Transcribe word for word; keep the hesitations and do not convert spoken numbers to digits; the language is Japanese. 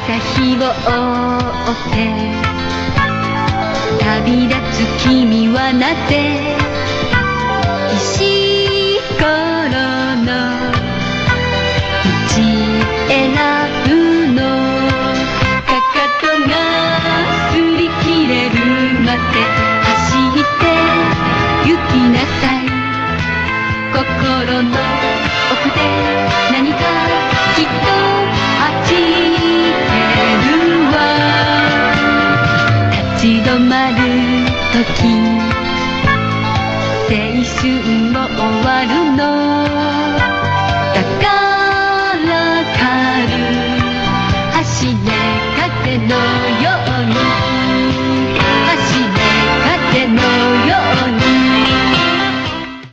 朝日を追って旅立つ君はなぜ石ころの道選ぶの。かかとが擦り切れるまで走って行きなさい。心の奥で何かきっと走ってるわ。立ち止まる時青春も終わるの。